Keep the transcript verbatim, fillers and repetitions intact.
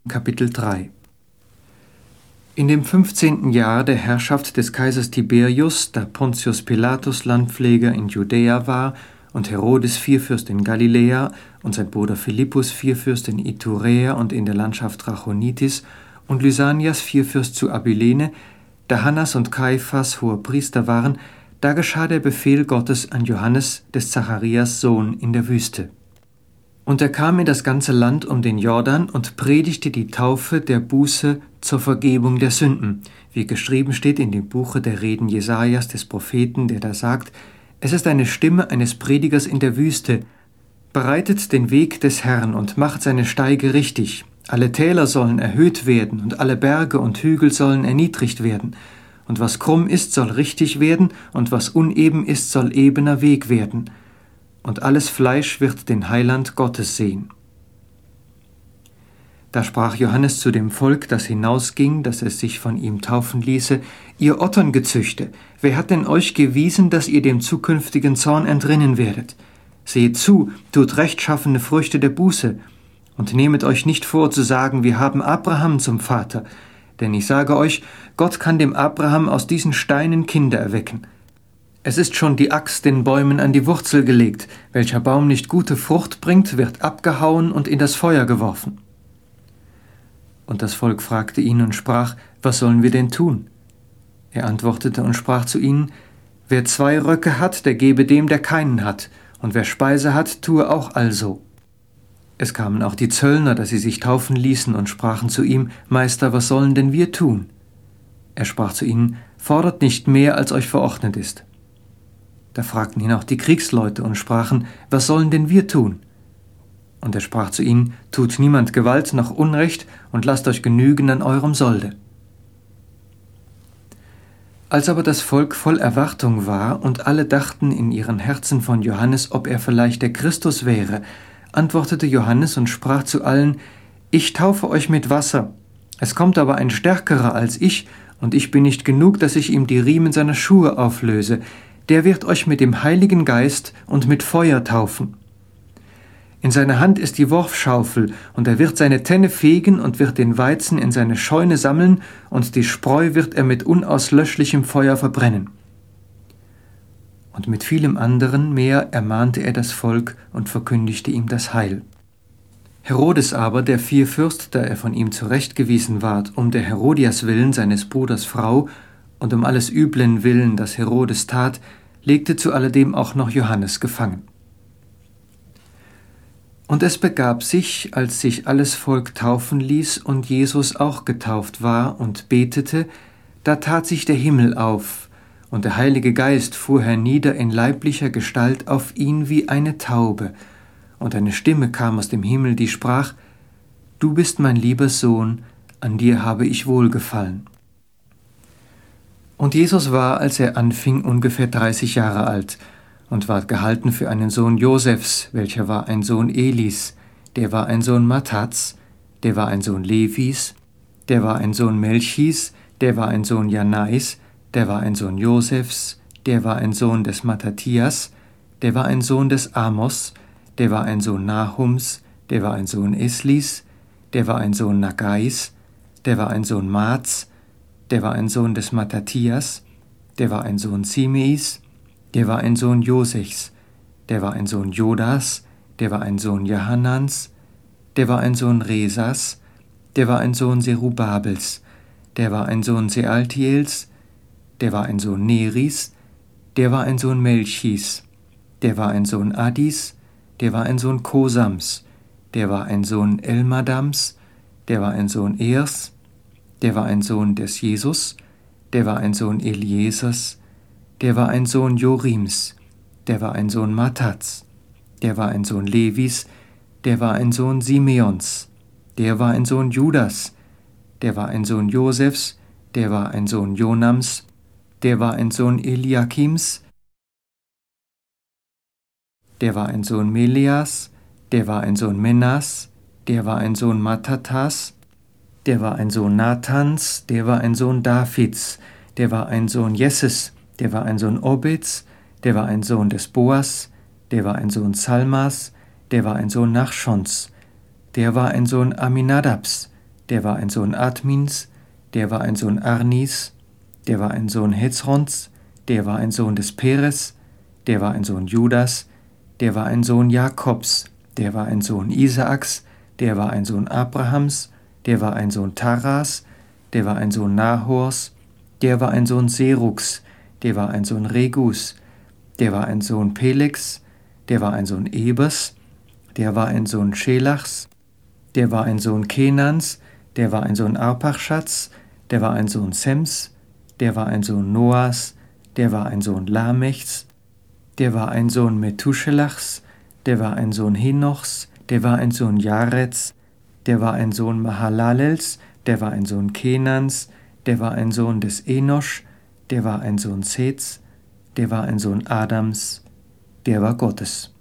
Kapitel drei. In dem fünfzehnten Jahr der Herrschaft des Kaisers Tiberius, da Pontius Pilatus Landpfleger in Judäa war und Herodes Vierfürst in Galiläa und sein Bruder Philippus Vierfürst in Iturea und in der Landschaft Trachonitis und Lysanias Vierfürst zu Abilene, da Hannas und Kaiphas Hohepriester waren, da geschah der Befehl Gottes an Johannes des Zacharias Sohn in der Wüste. Und er kam in das ganze Land um den Jordan und predigte die Taufe der Buße zur Vergebung der Sünden, wie geschrieben steht in dem Buche der Reden Jesajas des Propheten, der da sagt: Es ist eine Stimme eines Predigers in der Wüste. Bereitet den Weg des Herrn und macht seine Steige richtig. Alle Täler sollen erhöht werden und alle Berge und Hügel sollen erniedrigt werden. Und was krumm ist, soll richtig werden, und was uneben ist, soll ebener Weg werden. Und alles Fleisch wird den Heiland Gottes sehen. Da sprach Johannes zu dem Volk, das hinausging, dass es sich von ihm taufen ließe: Ihr Otterngezüchte, wer hat denn euch gewiesen, dass ihr dem zukünftigen Zorn entrinnen werdet? Seht zu, tut rechtschaffene Früchte der Buße, und nehmet euch nicht vor zu sagen, wir haben Abraham zum Vater. Denn ich sage euch, Gott kann dem Abraham aus diesen Steinen Kinder erwecken. Es ist schon die Axt den Bäumen an die Wurzel gelegt. Welcher Baum nicht gute Frucht bringt, wird abgehauen und in das Feuer geworfen. Und das Volk fragte ihn und sprach: Was sollen wir denn tun? Er antwortete und sprach zu ihnen: Wer zwei Röcke hat, der gebe dem, der keinen hat, und wer Speise hat, tue auch also. Es kamen auch die Zöllner, dass sie sich taufen ließen, und sprachen zu ihm: Meister, was sollen denn wir tun? Er sprach zu ihnen: Fordert nicht mehr, als euch verordnet ist. Da fragten ihn auch die Kriegsleute und sprachen: Was sollen denn wir tun? Und er sprach zu ihnen: Tut niemand Gewalt noch Unrecht und lasst euch genügen an eurem Solde. Als aber das Volk voll Erwartung war und alle dachten in ihren Herzen von Johannes, ob er vielleicht der Christus wäre, antwortete Johannes und sprach zu allen: Ich taufe euch mit Wasser. Es kommt aber ein Stärkerer als ich, und ich bin nicht genug, dass ich ihm die Riemen seiner Schuhe auflöse. Der wird euch mit dem Heiligen Geist und mit Feuer taufen. In seiner Hand ist die Worfschaufel, und er wird seine Tenne fegen und wird den Weizen in seine Scheune sammeln, und die Spreu wird er mit unauslöschlichem Feuer verbrennen. Und mit vielem anderen mehr ermahnte er das Volk und verkündigte ihm das Heil. Herodes aber, der Vierfürst, da er von ihm zurechtgewiesen ward, um der Herodias willen, seines Bruders Frau, und um alles üblen willen, das Herodes tat, legte zu alledem auch noch Johannes gefangen. Und es begab sich, als sich alles Volk taufen ließ und Jesus auch getauft war und betete, da tat sich der Himmel auf, und der Heilige Geist fuhr hernieder in leiblicher Gestalt auf ihn wie eine Taube, und eine Stimme kam aus dem Himmel, die sprach: Du bist mein lieber Sohn, an dir habe ich wohlgefallen. Und Jesus war, als er anfing, ungefähr dreißig Jahre alt und ward gehalten für einen Sohn Josefs, welcher war ein Sohn Elis, der war ein Sohn Mattats, der war ein Sohn Levis, der war ein Sohn Melchis, der war ein Sohn Janais, der war ein Sohn Josefs, der war ein Sohn des Mattathias, der war ein Sohn des Amos, der war ein Sohn Nahums, der war ein Sohn Eslis, der war ein Sohn Nagais, der war ein Sohn Maats, der war ein Sohn des Mattathias, der war ein Sohn Simeis, der war ein Sohn Josechs, der war ein Sohn Jodas, der war ein Sohn Johanans, der war ein Sohn Resas, der war ein Sohn Serubabels, der war ein Sohn Sealtiels, der war ein Sohn Neris, der war ein Sohn Melchis, der war ein Sohn Addis, der war ein Sohn Kosams, der war ein Sohn Elmadams, der war ein Sohn Ers, der war ein Sohn des Jesus, der war ein Sohn Eliesers, der war ein Sohn Jorims, der war ein Sohn Mattats, der war ein Sohn Levis, der war ein Sohn Simeons, der war ein Sohn Judas, der war ein Sohn Josefs, der war ein Sohn Jonams, der war ein Sohn Eliakims, der war ein Sohn Meleas, der war ein Sohn Menas, der war ein Sohn Mattattas, der war ein Sohn Nathans, der war ein Sohn Davids, der war ein Sohn Jesses, der war ein Sohn Obeds, der war ein Sohn des Boas, der war ein Sohn Salmas, der war ein Sohn Nachschons, der war ein Sohn Aminadabs, der war ein Sohn Admins, der war ein Sohn Arnis, der war ein Sohn Hezrons, der war ein Sohn des Peres, der war ein Sohn Judas, der war ein Sohn Jakobs, der war ein Sohn Isaaks, der war ein Sohn Abrahams, der war ein Sohn Taras, der war ein Sohn Nahors, der war ein Sohn Serugs, der war ein Sohn Regus, der war ein Sohn Pelegs, der war ein Sohn Ebers, der war ein Sohn Schelachs, der war ein Sohn Kenans, der war ein Sohn Arpachschats, der war ein Sohn Sems, der war ein Sohn Noahs, der war ein Sohn Lamechs, der war ein Sohn Methuselachs, der war ein Sohn Henochs, der war ein Sohn Jareds, der war ein Sohn Mahalalels, der war ein Sohn Kenans, der war ein Sohn des Enosch, der war ein Sohn Seths, der war ein Sohn Adams, der war Gottes.